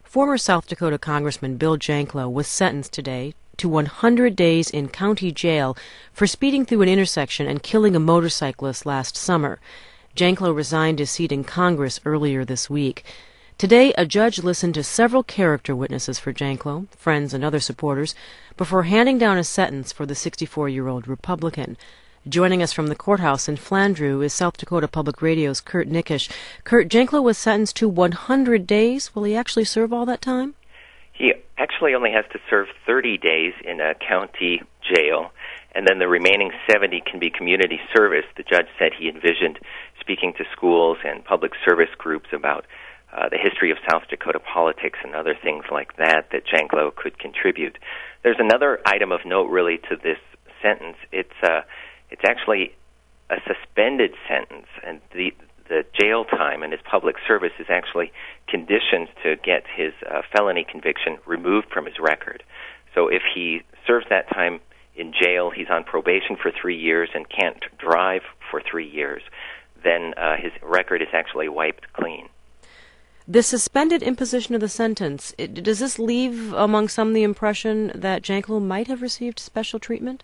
Former South Dakota Congressman Bill Janklow was sentenced today to 100 days in county jail for speeding through an intersection and killing a motorcyclist last summer. Janklow resigned his seat in Congress earlier this week. Today, a judge listened to several character witnesses for Janklow, friends and other supporters, before handing down a sentence for the 64-year-old Republican. Joining us from the courthouse in Flandreau is South Dakota Public Radio's Kurt Nickisch. Kurt, Janklow was sentenced to 100 days. Will he actually serve all that time? He actually only has to serve 30 days in a county jail, and then the remaining 70 can be community service. The judge said he envisioned speaking to schools and public service groups about the history of South Dakota politics and other things like that Janklow could contribute. There's another item of note, really, to this sentence. It's actually a suspended sentence, and the jail time and his public service is actually conditioned to get his felony conviction removed from his record. So if he serves that time in jail, he's on probation for 3 years and can't drive for 3 years, then his record is actually wiped clean. The suspended imposition of the sentence, does this leave among some the impression that Janklow might have received special treatment?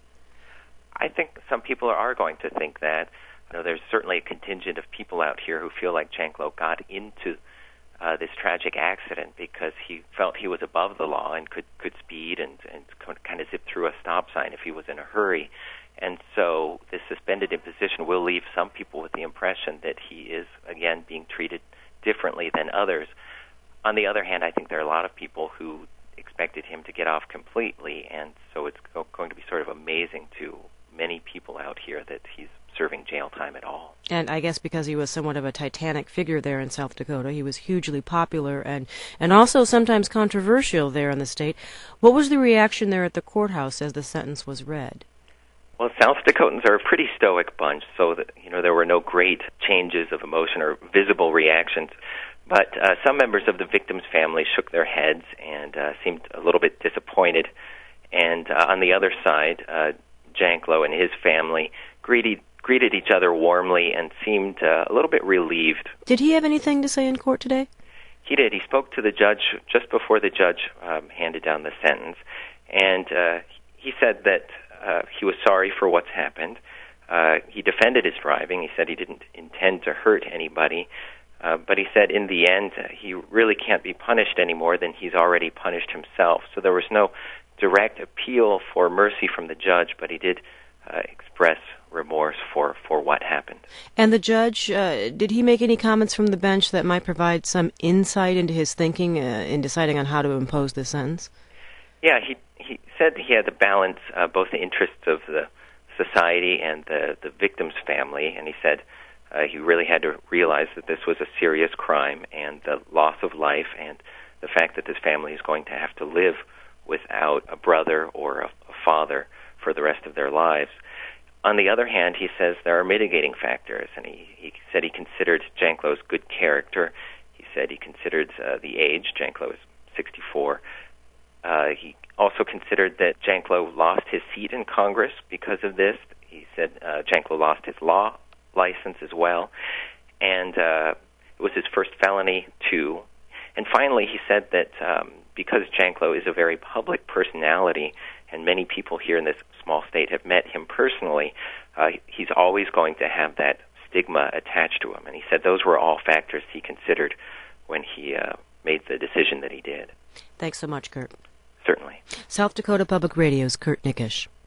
I think some people are going to think that. There's certainly a contingent of people out here who feel like Janklow got into this tragic accident because he felt he was above the law and could speed and kind of zip through a stop sign if he was in a hurry. And so this suspended imposition will leave some people with the impression that he is, again, being treated differently than others. On the other hand, I think there are a lot of people who expected him to get off completely, and so it's going to be sort of amazing to many people out here that he's serving jail time at all. And I guess because he was somewhat of a titanic figure there in South Dakota, he was hugely popular and also sometimes controversial there in the state. What was the reaction there at the courthouse as the sentence was read? Well, South Dakotans are a pretty stoic bunch, so that, there were no great changes of emotion or visible reactions. But some members of the victim's family shook their heads and seemed a little bit disappointed. And on the other side, Janklow and his family greeted each other warmly and seemed a little bit relieved. Did he have anything to say in court today? He did. He spoke to the judge just before the judge handed down the sentence, and he said that he was sorry for what's happened. He defended his driving. He said he didn't intend to hurt anybody, but he said in the end he really can't be punished any more than he's already punished himself. So there was no direct appeal for mercy from the judge, but he did express remorse for what happened. And the judge, did he make any comments from the bench that might provide some insight into his thinking in deciding on how to impose this sentence? Yeah, he said he had to balance both the interests of the society and the victim's family, and he said he really had to realize that this was a serious crime and the loss of life and the fact that this family is going to have to live without a brother or a father for the rest of their lives. On the other hand, he says there are mitigating factors, and he said he considered Janklow's good character. He said he considered the age. Janklow is 64. He also considered that Janklow lost his seat in Congress because of this. He said Janklow lost his law license as well, and it was his first felony, too. And finally, he said that because Janklow is a very public personality, and many people here in this small state have met him personally, he's always going to have that stigma attached to him. And he said those were all factors he considered when he made the decision that he did. Thanks so much, Kurt. Certainly. South Dakota Public Radio's Kurt Nickisch.